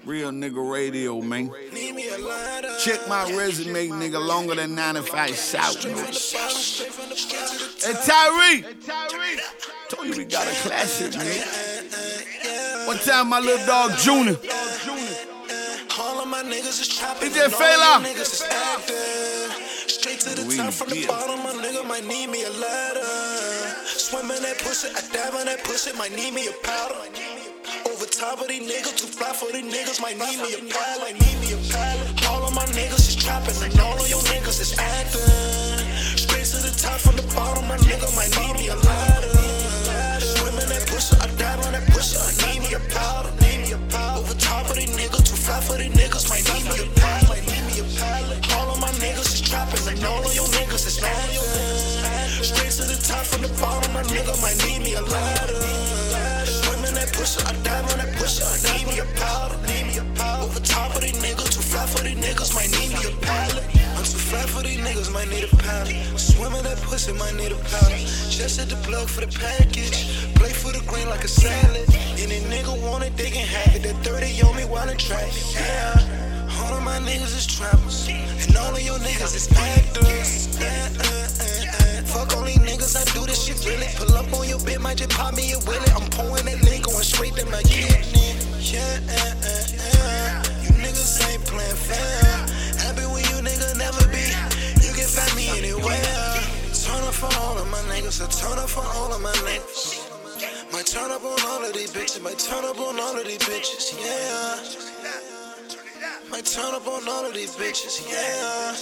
Real nigga radio, man. Check my resume, nigga, longer than 95 South. Hey, Tyree! Told you we got a classic, man. One time, my little dog, Junior. DJ Fela. Straight to the top from the bottom, my nigga might need me a ladder. Swimming that pussy, I dab on that pussy, might need me a powder. Over top of these niggas, too fly for these niggas, might need me a pallet. All of my niggas is trapping, and all of your niggas is acting. Straight to the top from the bottom, my nigga might need me a ladder. Swimming that pussy, I dab on that pussy, I need me a powder. Over top of these niggas, too fly for these niggas, might need me a pallet. All of my niggas is trapping, and all of your niggas is acting. Straight to the top from the bottom, my nigga might need me a ladder. Swimming that pussy, I dive on that pussy, I need me a powder. Over top of these niggas, too fly for these niggas, might need me a pallet. I'm too fly for these niggas, might need a pallet. Swimming that pussy, might need a powder. Just hit the plug for the package. Play for the green like a salad. Any nigga want it, they can have it. That 30 on me while in traffic, yeah. All of my niggas is trappers, and all of your niggas is actors. Fuck all these niggas, I do this shit really. Pull up on your bitch, might just pop me a willy. I'm pouring that lean, going straight to my kidney. Yeah, you niggas ain't playing fair. Happy when you nigga never be. You can find me anywhere. Turn up for all of my niggas, I turn up for all of my niggas. Might turn up on all of these bitches, might turn up on all of these bitches, yeah. Might turn up on all of these bitches, yeah.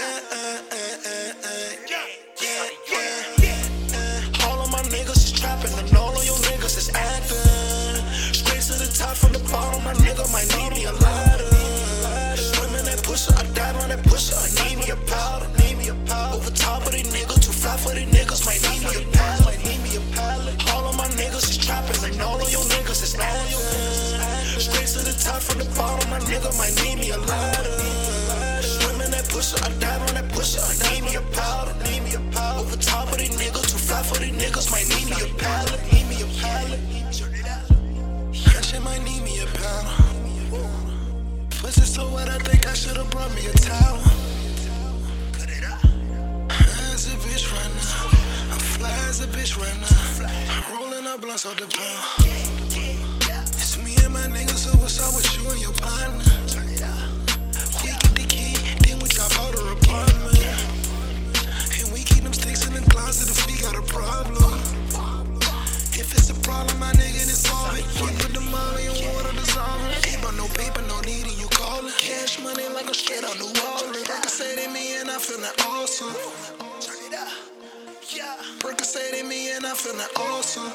All of my niggas is trapping, and all of your niggas is acting. Straight to the top from the bottom, my nigga might need me a ladder. Swimming that pussy, I dive on that pussy, I need me a powder. Over top of these niggas, too fly for these niggas, might need me a pallet. All of my niggas is trapping, and all of your niggas is acting. Straight to the top from the bottom, my nigga might need me a ladder. Swimming that pussy, I dive on that pussy, I need me a powder. Over top of these niggas, too fly for these niggas, might need me a pallet. That shit might need me a powder. Pussy so wet, I think I should've brought me a towel. As a bitch right now, I'm fly as a bitch right now. Rolling up blunts off the pound. It's me and my niggas, so what's up with you and your partner? We get the key, then we drop out the apartment. And we keep them sticks in the closet if we got a problem. If it's a problem, my nigga, then solve it. We put the money in water, dissolve it. Ain't about no paper, no needing you call it. Cash money like I'm straight on the wallet. Percocet in me and I feelin' awesome. Percocet in me and I feelin' awesome.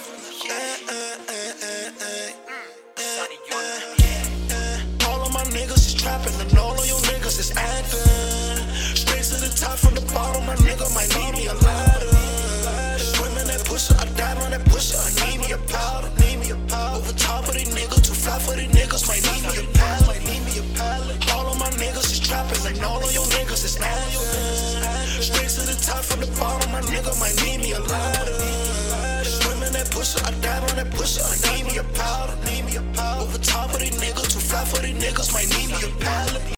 All of my niggas is trapping, and all of your niggas is acting. Straight to the top from the bottom, my nigga might need me a ladder. Swimming that pussy, I dive on that pussy, I need me a powder. Over top of these niggas, too fly for these niggas, might need me a pallet. All of my niggas is trapping, and all of your niggas is acting. Straight to the top from the bottom, my nigga might need me a ladder. Swimming that pussy, I dive on that pussy, I need me a powder. Over top of these niggas, too fly for these niggas, might need me a pallet.